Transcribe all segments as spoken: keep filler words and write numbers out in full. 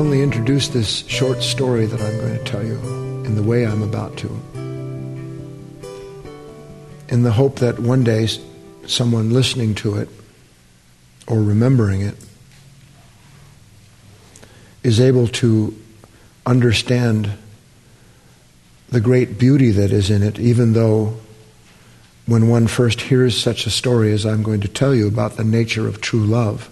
only introduce this short story that I'm going to tell you in the way I'm about to, in the hope that one day someone listening to it or remembering it is able to understand the great beauty that is in it, even though when one first hears such a story as I'm going to tell you about the nature of true love,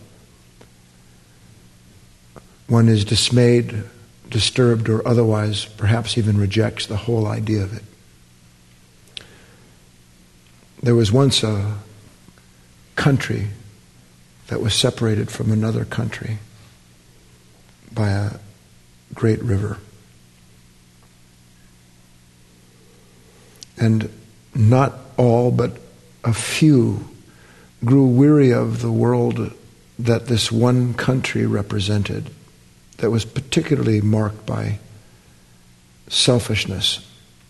one is dismayed, disturbed, or otherwise perhaps even rejects the whole idea of it. There was once a country that was separated from another country by a great river. And not all, but a few grew weary of the world that this one country represented, that was particularly marked by selfishness,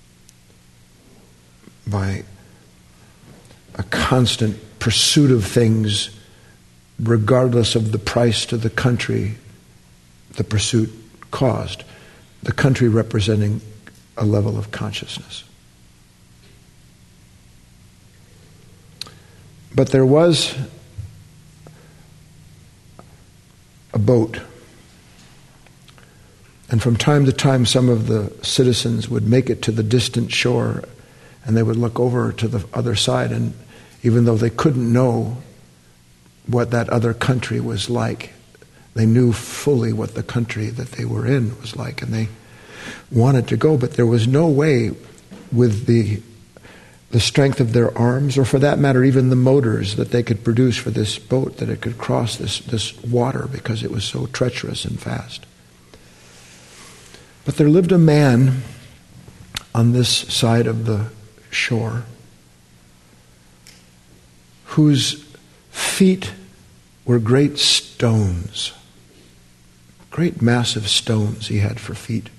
by a constant pursuit of things regardless of the price to the country the pursuit caused, the country representing a level of consciousness. But there was a boat, and from time to time some of the citizens would make it to the distant shore, and they would look over to the other side, and even though they couldn't know what that other country was like, they knew fully what the country that they were in was like, and they wanted to go, but there was no way with the the strength of their arms, or for that matter even the motors that they could produce for this boat, that it could cross this, this water because it was so treacherous and fast. But there lived a man on this side of the shore whose feet were great stones, great massive stones he had for feet.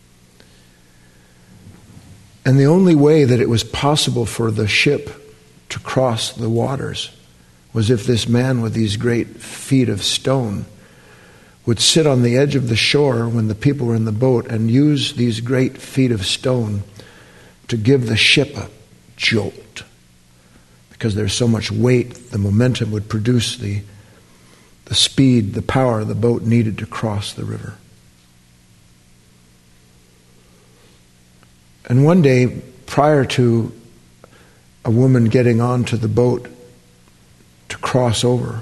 And the only way that it was possible for the ship to cross the waters was if this man with these great feet of stone would sit on the edge of the shore when the people were in the boat and use these great feet of stone to give the ship a jolt. Because there's so much weight, the momentum would produce the, the speed, the power the boat needed to cross the river. And one day, prior to a woman getting onto the boat to cross over,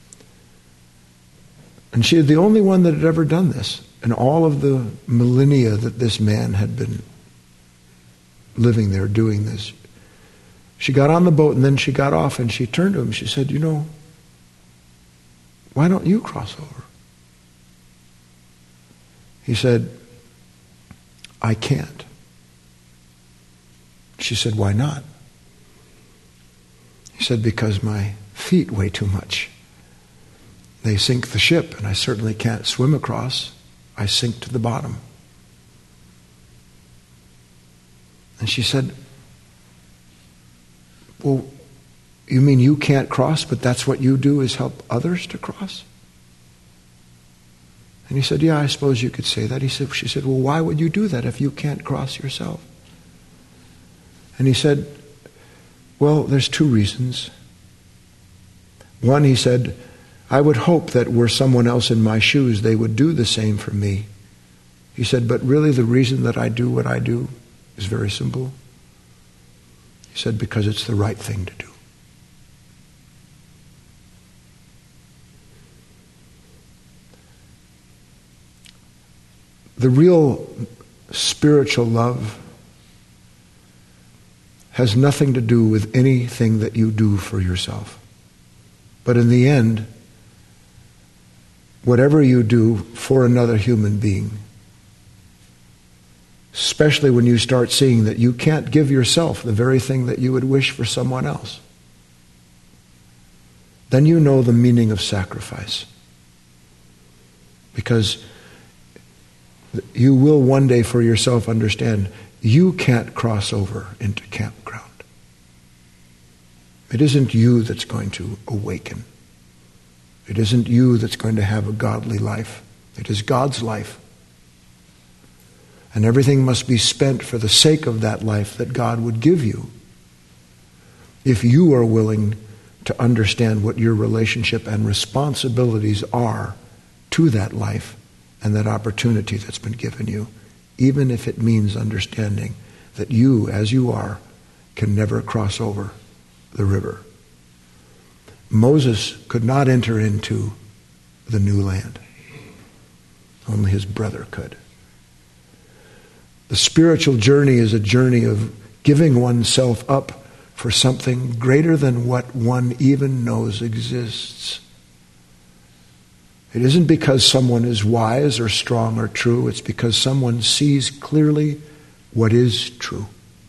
and she was the only one that had ever done this in all of the millennia that this man had been living there doing this. She got on the boat and then she got off and she turned to him. She said, "You know, why don't you cross over?" He said, "I can't." She said, "Why not?" He said, "Because my feet weigh too much. They sink the ship, and I certainly can't swim across. I sink to the bottom." And she said, "Well, you mean you can't cross, but that's what you do is help others to cross?" And he said, "Yeah, I suppose you could say that." He said, she said, "Well, why would you do that if you can't cross yourself?" And he said, "Well, there's two reasons. One," he said, "I would hope that were someone else in my shoes, they would do the same for me." He said, "But really the reason that I do what I do is very simple." He said, "Because it's the right thing to do." The real spiritual love has nothing to do with anything that you do for yourself. But in the end, whatever you do for another human being, especially when you start seeing that you can't give yourself the very thing that you would wish for someone else, then you know the meaning of sacrifice. Because you will one day for yourself understand you can't cross over into campground. It isn't you that's going to awaken. It isn't you that's going to have a godly life. It is God's life. And everything must be spent for the sake of that life that God would give you, if you are willing to understand what your relationship and responsibilities are to that life and that opportunity that's been given you, even if it means understanding that you, as you are, can never cross over the river. Moses could not enter into the new land. Only his brother could. The spiritual journey is a journey of giving oneself up for something greater than what one even knows exists. It isn't because someone is wise or strong or true. It's because someone sees clearly what is true.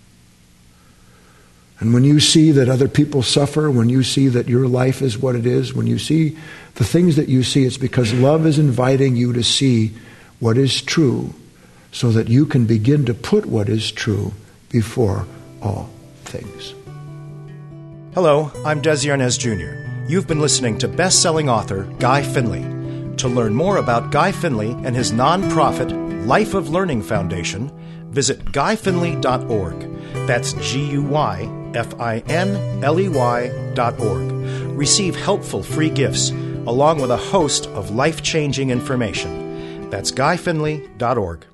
And when you see that other people suffer, when you see that your life is what it is, when you see the things that you see, it's because love is inviting you to see what is true so that you can begin to put what is true before all things. Hello, I'm Des Yarnez Junior You've been listening to best-selling author Guy Finley. To learn more about Guy Finley and his nonprofit Life of Learning Foundation, visit guy finley dot org. That's G U Y F I N L E Y dot org. Receive helpful free gifts along with a host of life-changing information. That's guy finley dot org.